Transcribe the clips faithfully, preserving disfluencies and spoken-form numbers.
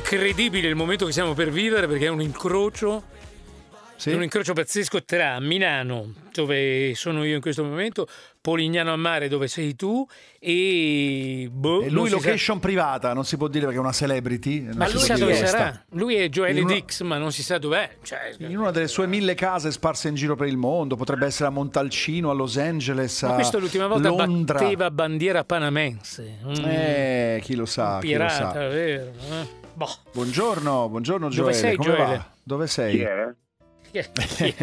incredibile il momento che stiamo per vivere, perché è un incrocio, Sì? è un incrocio pazzesco tra Milano, dove sono io in questo momento, Polignano a Mare, dove sei tu, e boh, E non lui si location privata, non si può dire perché è una celebrity. sa, non ma si lui può sa dire dove dove sarà. sta. Lui è Joele In una- Dix, ma non si sa dov'è. Cioè, In una delle sue mille case sparse in giro per il mondo, potrebbe essere a Montalcino, a Los Angeles, ma a questo l'ultima volta Londra. batteva bandiera panamense. Mm, Eh, chi lo sa, un chi lo pirata, sa. vero? Eh? Boh. Buongiorno, buongiorno Dove Gioele, sei, come Gioele? va? Dove sei? Chi è? Chi è? Chi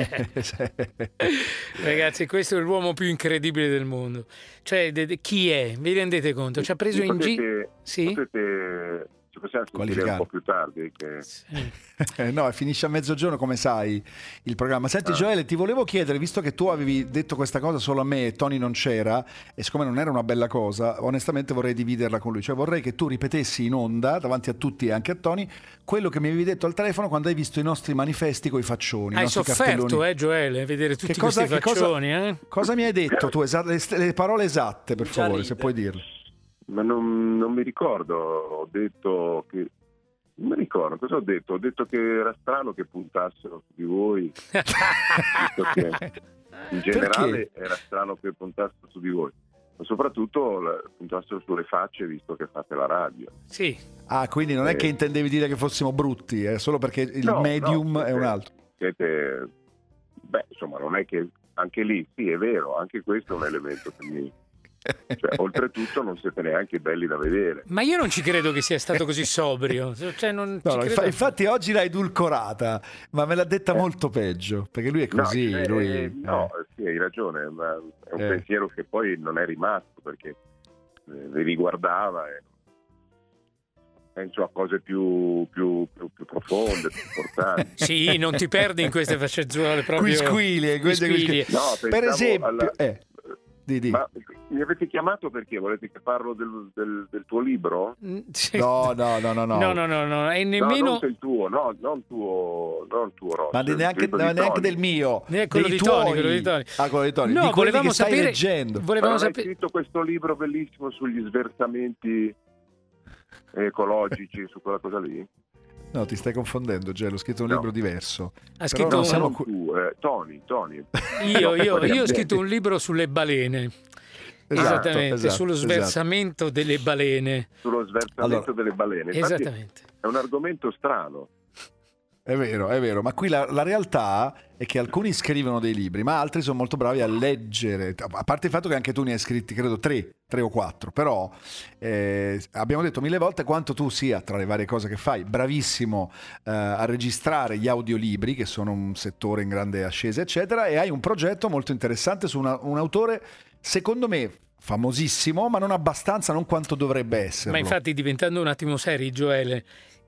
è? Ragazzi, questo è l'uomo più incredibile del mondo. Cioè, de- de- chi è? Vi rendete conto? Ci ha preso Mi in giro. potete, Sì? potete, ci possiamo sentire Qualificare. un po' più tardi? Che... Sì. Eh, no, finisce a mezzogiorno, come sai, il programma. Senti, Ah. Gioele, ti volevo chiedere, visto che tu avevi detto questa cosa solo a me e Tony non c'era, e siccome non era una bella cosa, onestamente vorrei dividerla con lui. Cioè vorrei che tu ripetessi in onda, davanti a tutti e anche a Tony, quello che mi avevi detto al telefono quando hai visto i nostri manifesti con i faccioni. i Hai nostri sofferto, cartelloni. eh, Gioele, a vedere tutti Che cosa, questi che cosa- faccioni, eh? cosa mi hai detto tu? Esa- le, le parole esatte, per Già favore, ride. se puoi dirle. Ma non, non mi ricordo, ho detto che... Non mi ricordo, cosa ho detto? Ho detto che era strano che puntassero su di voi, visto che in generale era strano che puntassero su di voi, ma soprattutto la- puntassero sulle facce, visto che fate la radio. Sì. Ah, quindi non è Eh. che intendevi dire che fossimo brutti, è solo perché il No, medium no, è un siete- altro. Siete, beh, insomma, non è che anche lì, sì, è vero, anche questo è un elemento che mi... Cioè, oltretutto non siete neanche belli da vedere. Ma io non ci credo che sia stato così sobrio. Cioè, non No, ci no, credo. infa- infatti oggi l'ha edulcorata, ma me l'ha detta molto peggio, perché lui è così. No, eh, lui, no, eh. sì, hai ragione, ma è un Eh. pensiero che poi non è rimasto, perché eh, vi riguardava e penso a cose più, più, più, più profonde, più importanti. Sì, non ti perdi in queste facciazzuole proprio. Quisquili, eh, queste quisquili. quisquili. No, Per pensavo esempio, alla- eh, di, di. Ma mi avete chiamato perché? Volete che parlo del, del, del tuo libro? Mm, sì. No, no, no, no, no. No, no, no, no, e No, nemmeno non del tuo, no, non tuo, non tuo Ross, Ma il neanche, libro di no, neanche Tony. del mio, Eh, quello dei di Tony, tuoi. quello di Tony. Ah, quello di Tony. No, di quelli volevamo che stai sapere- leggendo. Ma volevamo non hai sapere. scritto questo libro bellissimo sugli sversamenti ecologici, su quella cosa lì? No, ti stai confondendo, Gelo, ho scritto un No. libro diverso. Ha Però scritto non un- siamo non qui. tu, eh, Tony, Tony. Io, io, Quelli io ho ambienti. scritto un libro sulle balene. Esatto, Esattamente, esatto, sullo esatto. sversamento delle balene. Sullo sversamento Allora, delle balene. Infatti Esattamente. è un argomento strano. È vero, è vero, ma qui la, la realtà è che alcuni scrivono dei libri, ma altri sono molto bravi a leggere, a parte il fatto che anche tu ne hai scritti, credo, tre, tre o quattro, però eh, abbiamo detto mille volte quanto tu sia, tra le varie cose che fai, bravissimo eh, a registrare gli audiolibri, che sono un settore in grande ascesa, eccetera, e hai un progetto molto interessante su una- un autore, secondo me, famosissimo, ma non abbastanza, non quanto dovrebbe essere. Ma infatti, diventando un attimo seri, Gioele,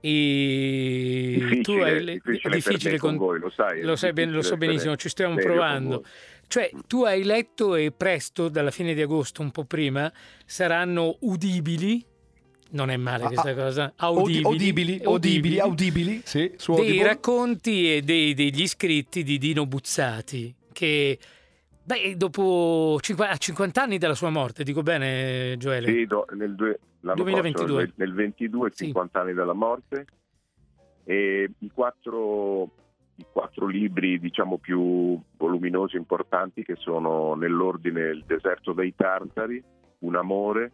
e Difficile, tu hai le- difficile per me con voi, lo sai, è lo sai ben- lo so difficile benissimo, essere ci stiamo serio con provando. voi. Cioè, tu hai letto e presto, dalla fine di agosto, un po' prima, saranno udibili. Non è male questa Ah, cosa. Audi- Audibili, audibili, audibili, audibili, sì, su dei Audible. racconti e dei- degli scritti di Dino Buzzati, che beh, dopo cinqu- a cinquanta anni dalla sua morte, dico bene, Gioele? Sì, do- nel due- l'anno duemilaventidue. prossimo, nel ventidue, Sì. cinquanta anni dalla morte, e i quattro, i quattro libri, diciamo, più voluminosi, importanti, che sono nell'ordine Il deserto dei Tartari, Un amore,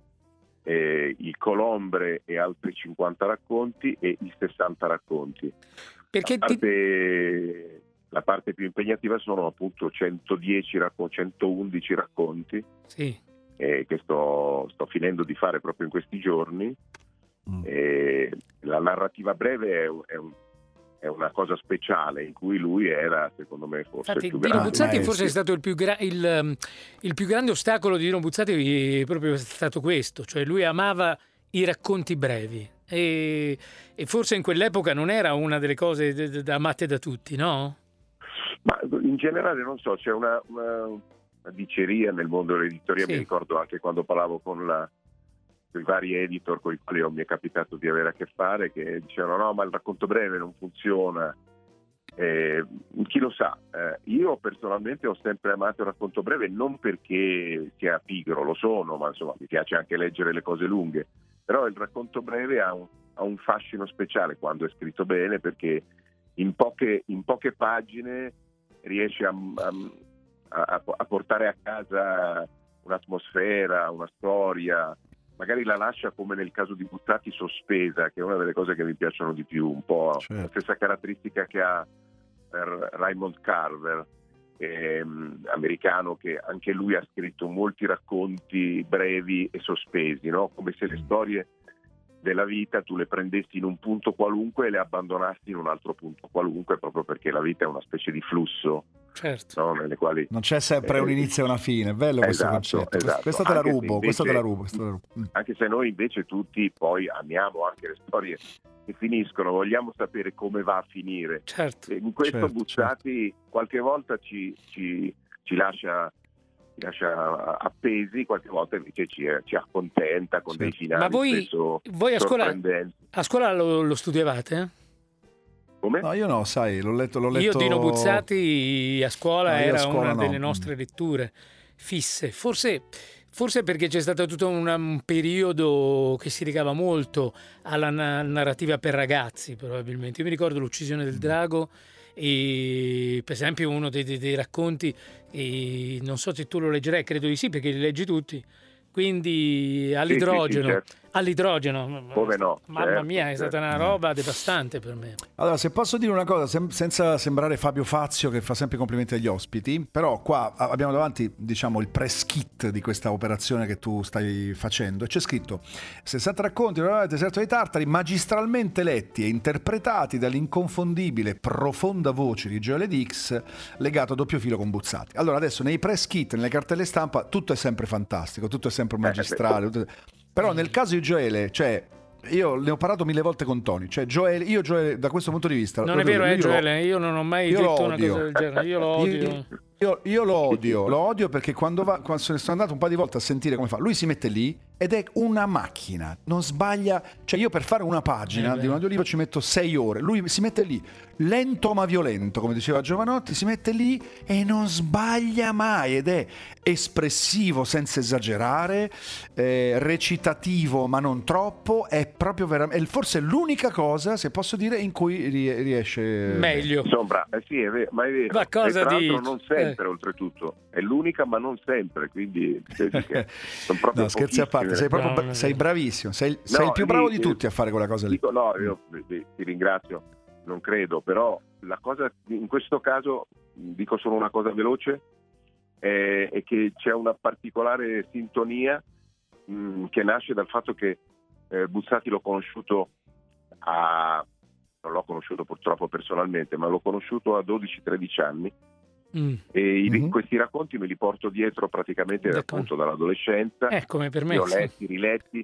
eh, Il colombre e altri cinquanta racconti, e i sessanta racconti. Perché La ti- parte, la parte più impegnativa sono appunto centodieci racconti, centoundici racconti, sì. eh, che sto, sto finendo di fare proprio in questi giorni. Mm. E la narrativa breve è, un- è un- è una cosa speciale in cui lui era, secondo me, forse Infatti, il più Dino grande. Buzzati maestro. forse è stato il più, gra- il, um, il più grande ostacolo di Dino Buzzati, è proprio stato questo, cioè lui amava i racconti brevi e, e forse in quell'epoca non era una delle cose d- d- amate da tutti, no? Ma in generale, non so, c'è una, una, una diceria nel mondo dell'editoria. Sì. Mi ricordo anche quando parlavo con la i vari editor con i quali mi è capitato di avere a che fare, che dicevano no, ma il racconto breve non funziona. Eh, chi lo sa, eh, io personalmente ho sempre amato il racconto breve, non perché sia pigro, lo sono, ma insomma mi piace anche leggere le cose lunghe, però il racconto breve ha un, ha un fascino speciale quando è scritto bene, perché in poche, in poche pagine riesce a, a, a portare a casa un'atmosfera, una storia, magari la lascia, come nel caso di Buzzati, sospesa, che è una delle cose che mi piacciono di più, un po' certo. La stessa caratteristica che ha Raymond Carver, ehm, americano, che anche lui ha scritto molti racconti brevi e sospesi, no? Come se le storie della vita tu le prendessi in un punto qualunque e le abbandonassi in un altro punto qualunque, proprio perché la vita è una specie di flusso, certo. no? Nelle quali non c'è sempre eh, un inizio e una fine, è bello esatto, questo concetto. Esatto. Questa te la rubo, invece, questa te la rubo, questa te la rubo. Anche se noi invece tutti poi amiamo anche le storie che finiscono, vogliamo sapere come va a finire. Certo. In questo certo, Buzzati certo. qualche volta ci, ci, ci lascia ci lascia appesi, qualche volta invece ci, ci accontenta con certo. dei finali. Ma voi, spesso voi a scuola, a scuola lo, lo studiavate? Come? No, io no, sai, l'ho letto, l'ho letto... Io Dino Buzzati a scuola no, era a scuola una no. delle nostre letture fisse, forse, forse perché c'è stato tutto un, un periodo che si legava molto alla na- narrativa per ragazzi, probabilmente. Io mi ricordo L'uccisione del drago, e per esempio uno dei, dei, dei racconti, e non so se tu lo leggerai, credo di sì, perché li leggi tutti, quindi all'idrogeno, sì, sì, sì, certo. all'idrogeno, come no, mamma certo, mia, è certo. stata una roba devastante per me. Allora, se posso dire una cosa, sem- senza sembrare Fabio Fazio che fa sempre complimenti agli ospiti, però qua abbiamo davanti, diciamo, il press kit di questa operazione che tu stai facendo, e c'è scritto sessanta racconti del deserto dei Tartari, magistralmente letti e interpretati dall'inconfondibile profonda voce di Joel Dix, legato a doppio filo con Buzzati. Allora, adesso nei press kit, nelle cartelle stampa, tutto è sempre fantastico, tutto è sempre magistrale, tutto... però nel caso di Gioele, cioè, io ne ho parlato mille volte con Tony, cioè Gioele, io Gioele da questo punto di vista... Non è vero, eh Gioele, io non ho mai detto una cosa del genere, io lo odio. Io, io, io lo odio, lo odio perché quando, va, quando sono andato un paio di volte a sentire come fa, lui si mette lì ed è una macchina, non sbaglia, cioè io per fare una pagina eh di un audiolibro ci metto sei ore, lui si mette lì, lento ma violento, come diceva Giovanotti, si mette lì e non sbaglia mai, ed è espressivo senza esagerare, eh, recitativo ma non troppo, è proprio veramente, forse l'unica cosa, se posso dire, in cui riesce meglio. Insomma, eh sì, è vero, ma è vero. Ma cosa e tra dici? l'altro non sempre, eh. oltretutto, è l'unica ma non sempre, quindi sono proprio no, scherzi a parte, sei proprio no, sei bravissimo, sei, no, sei il più bravo lì, di tutti a fare quella cosa lì. Dico, no, io ti ringrazio, non credo, però la cosa in questo caso, dico solo una cosa veloce, è, è che c'è una particolare sintonia mh, che nasce dal fatto che eh, Buzzati l'ho conosciuto a non l'ho conosciuto purtroppo personalmente, ma l'ho conosciuto a dodici tredici anni. Mm. E i, mm-hmm. questi racconti me li porto dietro praticamente appunto dall'adolescenza, eh, come per me, li ho sì. letti, riletti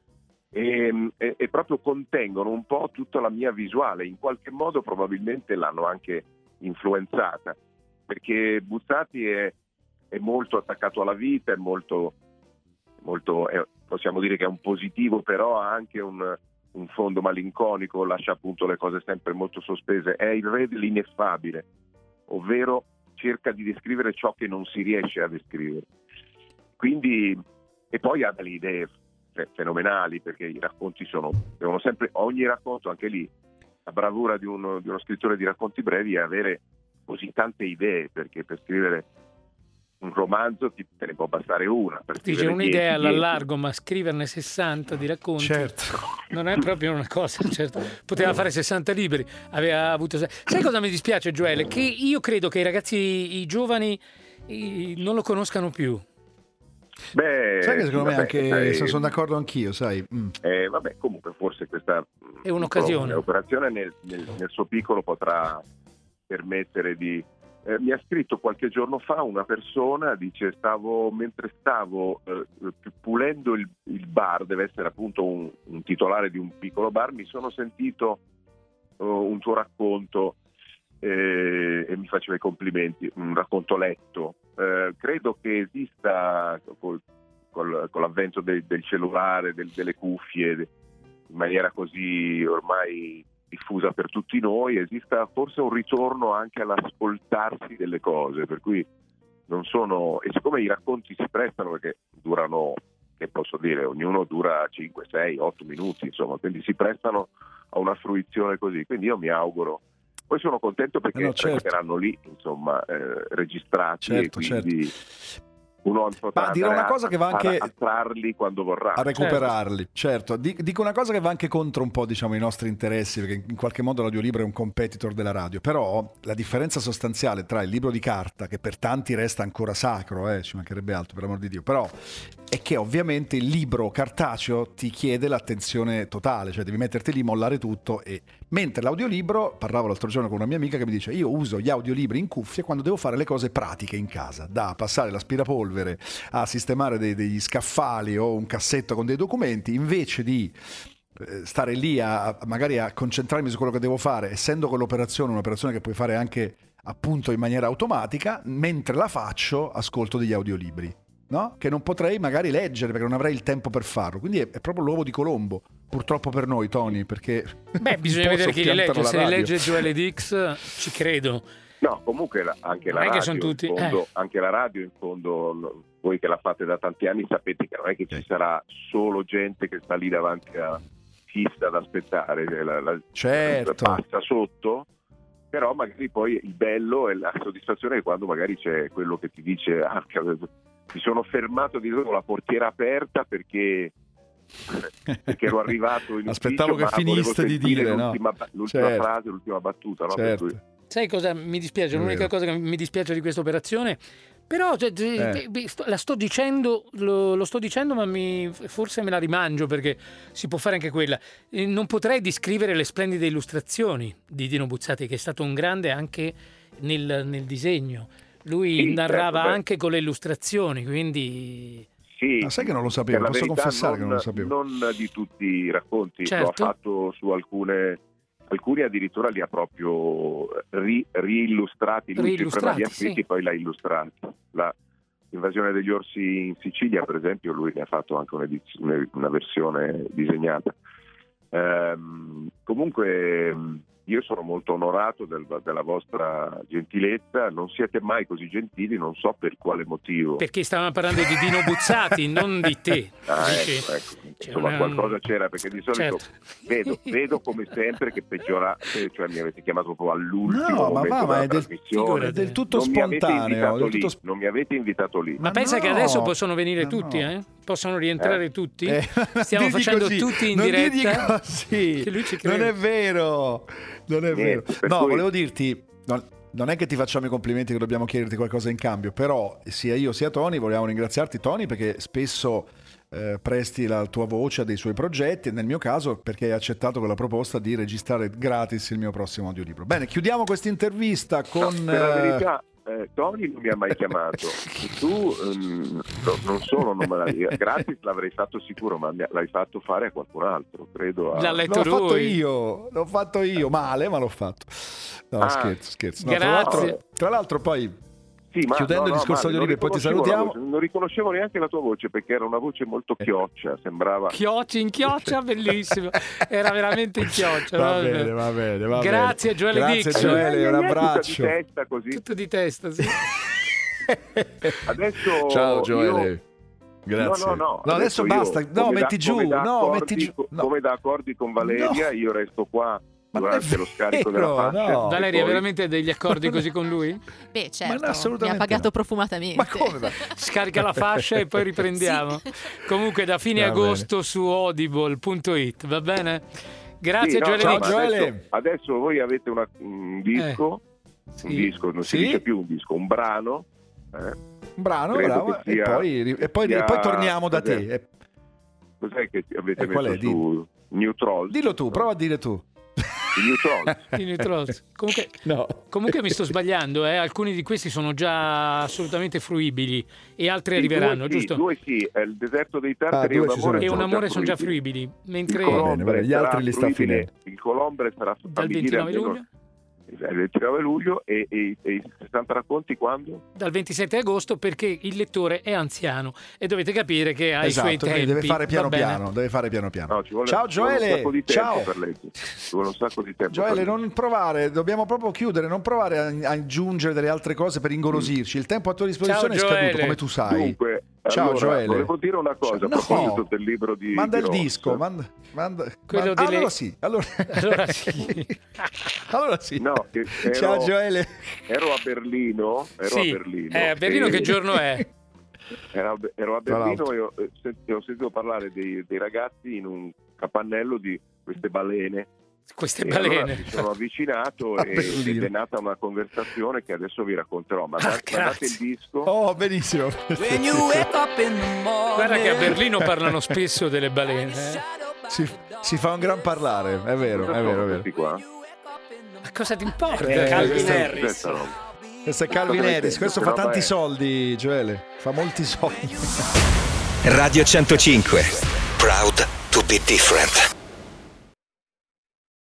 e, e, e proprio contengono un po' tutta la mia visuale, in qualche modo probabilmente l'hanno anche influenzata, perché Buzzati è, è molto attaccato alla vita, è molto, molto è, possiamo dire che è un positivo, però ha anche un, un fondo malinconico, lascia appunto le cose sempre molto sospese, è il re dell'ineffabile, ovvero cerca di descrivere ciò che non si riesce a descrivere. Quindi, e poi ha delle idee fenomenali, perché i racconti sono, devono sempre, ogni racconto, anche lì, la bravura di uno, di uno scrittore di racconti brevi è avere così tante idee, perché per scrivere un romanzo ti, te ne può bastare una. Per dice un'idea alla largo, ma scriverne sessanta di racconti, certo, non è proprio una cosa, certo. Poteva fare sessanta libri, aveva avuto... Sai cosa mi dispiace, Gioele? Che io credo che i ragazzi, i giovani, i, non lo conoscano più. Beh, sai che secondo vabbè, me anche sai, sono d'accordo anch'io, sai. Mm. Eh, vabbè, comunque forse questa è un'occasione. L'operazione nel, nel, nel suo piccolo potrà permettere di... Eh, mi ha scritto qualche giorno fa una persona, dice stavo mentre stavo eh, pulendo il, il bar, deve essere appunto un, un titolare di un piccolo bar, mi sono sentito uh, un tuo racconto eh, e mi faceva i complimenti, un racconto letto. Eh, credo che esista col, col, con l'avvento de, del cellulare, del, delle cuffie, de, in maniera così ormai diffusa per tutti noi, esista forse un ritorno anche all'ascoltarsi delle cose, per cui non sono, e siccome i racconti si prestano perché durano che posso dire, ognuno dura cinque, sei, otto minuti, insomma, quindi si prestano a una fruizione così, quindi io mi auguro. Poi sono contento perché no, certo. resteranno lì, insomma, eh, registrati, certo, e quindi certo. uno potrà Ma dirò una cosa a, che va anche a trarli quando vorrà, a recuperarli, certo. certo. Dico una cosa che va anche contro un po', diciamo, i nostri interessi, perché in qualche modo l'audiolibro è un competitor della radio, però la differenza sostanziale tra il libro di carta, che per tanti resta ancora sacro, eh, ci mancherebbe altro, per amor di Dio, però è che ovviamente il libro cartaceo ti chiede l'attenzione totale, cioè devi metterti lì, mollare tutto, e mentre l'audiolibro, parlavo l'altro giorno con una mia amica che mi dice io uso gli audiolibri in cuffia quando devo fare le cose pratiche in casa, da passare l'aspirapolvere a sistemare dei, degli scaffali o un cassetto con dei documenti, invece di stare lì a, a magari a concentrarmi su quello che devo fare, essendo quell'operazione un'operazione che puoi fare anche appunto in maniera automatica, mentre la faccio ascolto degli audiolibri, no? Che non potrei magari leggere perché non avrei il tempo per farlo, quindi è, è proprio l'uovo di Colombo, purtroppo per noi, Tony, perché beh, bisogna vedere chi li legge, se li legge Joele Dix ci credo. No, comunque anche la, radio, sono tutti, in fondo, eh. anche la radio in fondo, voi che la fate da tanti anni sapete che non è che ci sarà solo gente che sta lì davanti a fissa ad aspettare, la, la, certo. passa sotto, però magari poi il bello è la soddisfazione è quando magari c'è quello che ti dice ah, mi sono fermato di nuovo con la portiera aperta perché perché ero arrivato in aspettavo ufficio, che finiste di dire l'ultima, no? l'ultima certo. frase, l'ultima battuta, no? certo. Per cui... Sai cosa mi dispiace? L'unica cosa che mi dispiace di questa operazione, però cioè, eh. la sto dicendo, lo, lo sto dicendo, ma mi, forse me la rimangio perché si può fare anche quella. Non potrei descrivere le splendide illustrazioni di Dino Buzzati, che è stato un grande anche nel, nel disegno. Lui sì, narrava certo, anche con le illustrazioni, quindi... Sì, ma sai che non lo sapevo, posso verità, confessare non, che non lo sapevo. Non di tutti i racconti, certo. L'ho fatto su alcune... Alcuni addirittura li ha proprio ri, riillustrati, lui prima li ha scritti sì. poi l'ha illustrati. La invasione degli orsi in Sicilia, per esempio, lui ne ha fatto anche un'edizione, una versione disegnata. Ehm, comunque io sono molto onorato del, della vostra gentilezza, non siete mai così gentili, non so per quale motivo. Perché stavamo parlando di Dino Buzzati, non di te. Ah, ecco, ecco. Insomma, una... qualcosa c'era, perché di solito certo. vedo, vedo come sempre che peggiora, cioè mi avete chiamato proprio all'ultimo no, momento ma va, ma è del, trasmissione. è del tutto non spontaneo. Mi del lì, tutto... Non mi avete invitato lì. Ma, ma pensa no, che adesso possono venire no, tutti, no. eh? Possono rientrare eh. tutti. Eh. Stiamo facendo così. tutti in non diretta. Così. Che lui ci crede. Non è vero. Non è Niente, vero. No, cui... volevo dirti... Non... Non è che ti facciamo i complimenti che dobbiamo chiederti qualcosa in cambio, però sia io sia Tony vogliamo ringraziarti, Tony, perché spesso eh, presti la tua voce a dei suoi progetti, e nel mio caso perché hai accettato quella proposta di registrare gratis il mio prossimo audiolibro. Bene, chiudiamo questa intervista con... No, per la verità, eh, Tony non mi ha mai chiamato, e tu um, no, non solo non me l'hai gratis, l'avrei fatto sicuro, ma l'hai fatto fare a qualcun altro, credo. A... L'ha letto l'ho lui. fatto io, l'ho fatto io, male, ma l'ho fatto. No, ah, scherzo, scherzo. No, grazie. Tra l'altro, tra l'altro poi, sì, ma, chiudendo no, il discorso no, audiolibro e poi ti salutiamo. Non riconoscevo neanche la tua voce perché era una voce molto chioccia, sembrava... Chioccia, in chioccia, bellissimo. Era veramente in chioccia. Va bene, va bene, va Grazie bene. Joele Dix. Grazie Joele, eh, un eh, abbraccio. Tutto di testa così. Tutto di testa, sì. Adesso ciao Joele. Io... Grazie. No, no, no. no adesso, adesso io, basta. No, metti da, giù. Come no, accordi, metti giù. No. Come da accordi con Valeria, no. Io resto qua ma durante lo scarico vero, della fascia. No. Valeria, poi... veramente degli accordi così con lui? Beh, certo. Ma assolutamente mi ha pagato no. profumatamente. Ma come? Scarica la fascia e poi riprendiamo. Sì. Comunque da fine va agosto bene. Su audible punto it, va bene? Grazie sì, no, Joele. Ciao, Joele. Adesso, adesso voi avete una, un disco, eh. sì. un disco, non si sì. dice più un disco, un brano. Eh? Un brano, bravo, sia, e, poi, e, poi, sia, e poi torniamo da te. E... Cos'è che avete e messo su New Trolls? Dillo tu, prova a dire tu. I New Trolls. I New Trolls. Comunque, no. comunque mi sto sbagliando, eh? Alcuni di questi sono già assolutamente fruibili e altri sì, arriveranno, due giusto? Sì, due sì, è il deserto dei Tartari ah, e un amore, e un amore sono già fruibili. fruibili, mentre bene, bene, gli altri li sta finendo. Il Colombre sarà dal ventinove luglio. Il ventinove luglio e, e, e i sessanta racconti quando? Dal ventisette agosto, perché il lettore è anziano e dovete capire che ha esatto, i suoi tempi. Deve fare piano piano, deve fare piano piano. No, ci vuole, ciao ci vuole Joele, un sacco di tempo ciao. Per leggere. Ci vuole un sacco di tempo. Joele, non provare, dobbiamo proprio chiudere, non provare a, a aggiungere delle altre cose per ingolosirci. Il tempo a tua disposizione ciao, è scaduto, come tu sai. Dunque, Ciao allora, Gioele. Volevo dire una cosa Ciao, a proposito no. del libro di Manda di il Ross. disco, manda, manda, Quello manda- di lei- allora sì, allora, Allora sì. allora sì. No, che ero, Ciao Gioele. ero a Berlino, ero Sì. a Berlino. Eh, a Berlino e- che giorno è? Ero a, ero a Tra Berlino e ho, eh, sent- ho sentito parlare dei, dei ragazzi in un capannello di queste balene. Queste E allora balene. mi sono avvicinato A e, Berlino. ed è nata una conversazione che adesso vi racconterò. Ma Ah, mandate il grazie. disco. Oh, benissimo. Guarda che a Berlino parlano spesso delle balene. eh. Si, si fa un gran parlare, è vero, Cosa è sono vero, è questi vero. qua? Ma cosa ti importa? Eh, Calvin questo è- Harris. Questa roba. Questo è Calvin Cosa Harris, mettete? questo Che fa roba tanti è? soldi, Gioele, fa molti soldi. Radio centocinque. Proud to be different.